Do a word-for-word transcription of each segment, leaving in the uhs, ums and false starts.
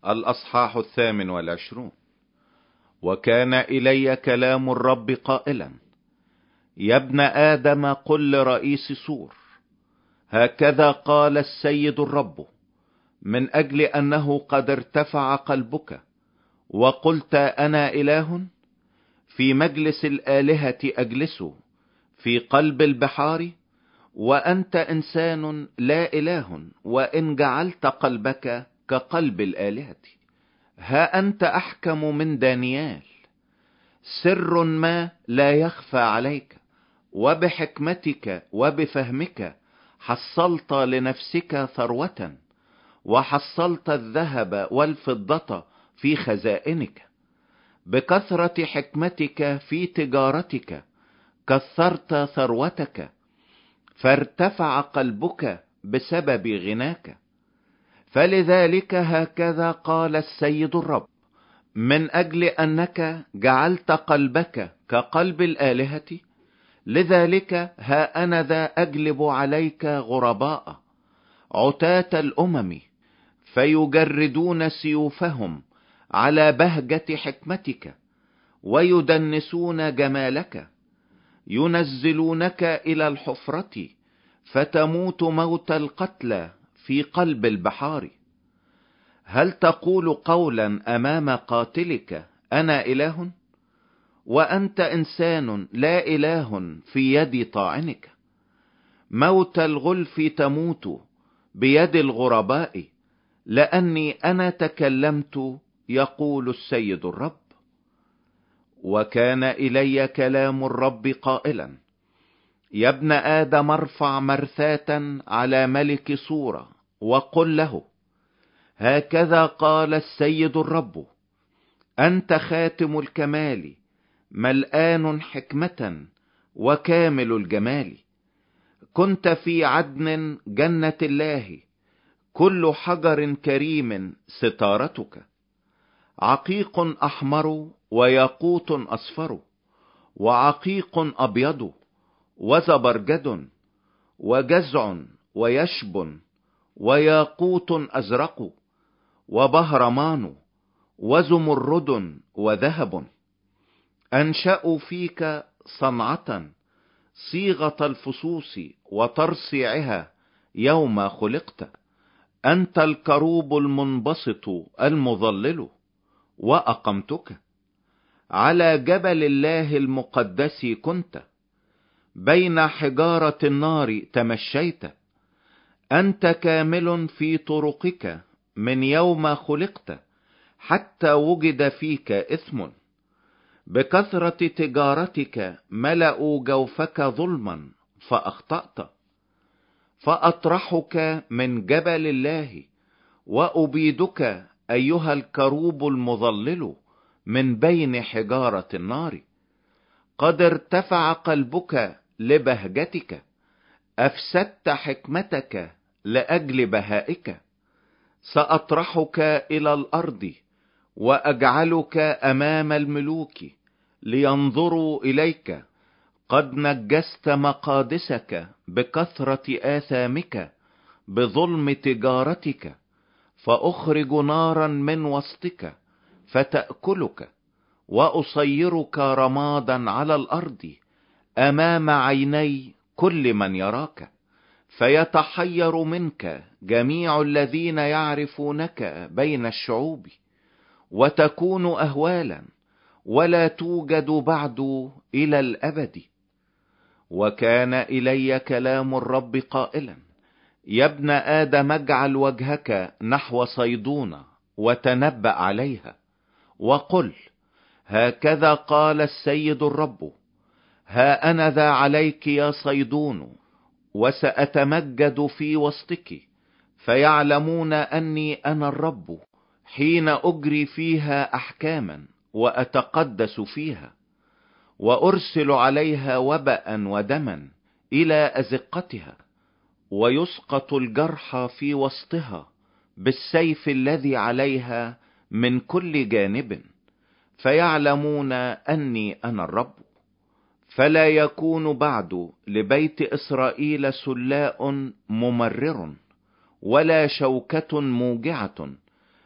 الأصحاح الثامن والعشرون. وكان إلي كلام الرب قائلا: يا ابن آدم قل لرئيس سور، هكذا قال السيد الرب، من أجل أنه قد ارتفع قلبك وقلت أنا إله، في مجلس الآلهة أجلس في قلب البحار، وأنت إنسان لا إله، وإن جعلت قلبك كقلب الآلهة. ها أنت أحكم من دانيال، سر ما لا يخفى عليك، وبحكمتك وبفهمك حصلت لنفسك ثروة، وحصلت الذهب والفضة في خزائنك. بكثرة حكمتك في تجارتك كثرت ثروتك، فارتفع قلبك بسبب غناك. فلذلك هكذا قال السيد الرب، من أجل أنك جعلت قلبك كقلب الآلهة، لذلك ها أنا ذا أجلب عليك غرباء عتاة الأمم، فيجردون سيوفهم على بهجة حكمتك، ويدنسون جمالك، ينزلونك إلى الحفرة، فتموت موت القتلى في قلب البحار. هل تقول قولا أمام قاتلك أنا إله، وأنت إنسان لا إله في يد طاعنك؟ موت الغلف تموت بيد الغرباء، لأني أنا تكلمت، يقول السيد الرب. وكان إلي كلام الرب قائلا: يا ابن آدم ارفع مرثاة على ملك صورة، وقل له: هكذا قال السيد الرب، أنت خاتم الكمال، ملآن حكمة وكامل الجمال. كنت في عدن جنة الله، كل حجر كريم ستارتك، عقيق أحمر وياقوت أصفر، وعقيق أبيض وزبرجد، وجزع ويشب، وياقوت أزرق، وبهرمان، وزمرد وذهب. أنشأوا فيك صنعة صيغة الفصوص وترصيعها يوم خلقت. أنت الكروب المنبسط المظلل، وأقمتك على جبل الله المقدس. كنت بين حجارة النار تمشيت. أنت كامل في طرقك من يوم خلقت، حتى وجد فيك إثم. بكثرة تجارتك ملأوا جوفك ظلما فأخطأت. فأطرحك من جبل الله، وأبيدك أيها الكروب المظلل من بين حجارة النار. قد ارتفع قلبك لبهجتك، أفسدت حكمتك لأجل بهائك. سأطرحك إلى الأرض، وأجعلك أمام الملوك لينظروا إليك. قد نجست مقادسك بكثرة آثامك، بظلم تجارتك. فأخرج نارا من وسطك فتأكلك، وأصيرك رمادا على الأرض أمام عيني كل من يراك. فيتحير منك جميع الذين يعرفونك بين الشعوب، وتكون أهوالا ولا توجد بعد إلى الأبد. وكان إلي كلام الرب قائلا: يا ابن آدم اجعل وجهك نحو صيدون، وتنبأ عليها، وقل: هكذا قال السيد الرب، ها أنا ذا عليك يا صيدون، وسأتمجد في وسطك، فيعلمون أني أنا الرب، حين أجري فيها أحكاما وأتقدس فيها. وأرسل عليها وباء ودما إلى أزقتها، ويسقط الجرح في وسطها بالسيف الذي عليها من كل جانب، فيعلمون أني أنا الرب. فلا يكون بعد لبيت إسرائيل سلاء ممرر، ولا شوكة موجعة،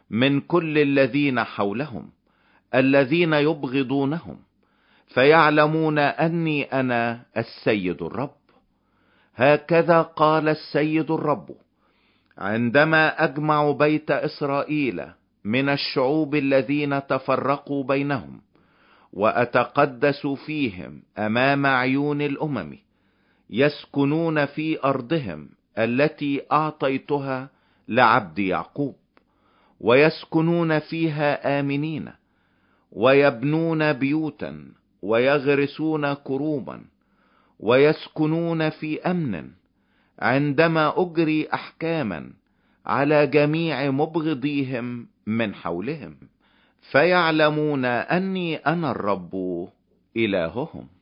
من كل الذين حولهم الذين يبغضونهم، فيعلمون أني أنا السيد الرب. هكذا قال السيد الرب: عندما أجمع بيت إسرائيل من الشعوب الذين تفرقوا بينهم، وأتقدس فيهم أمام عيون الأمم، يسكنون في أرضهم التي أعطيتها لعبد يعقوب، ويسكنون فيها آمنين، ويبنون بيوتا، ويغرسون كروما، ويسكنون في أمن، عندما أجري أحكاما على جميع مبغضيهم من حولهم، فيعلمون أني أنا الرب إلههم.